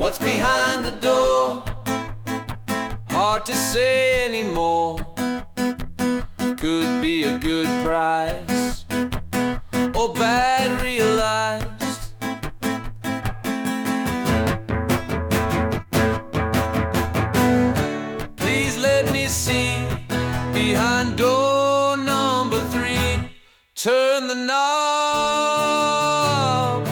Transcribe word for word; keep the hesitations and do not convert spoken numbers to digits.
What's behind the door? Hard to say anymore. Could be a good price or bad realized. Please let me see behind door number three. Turn the knob.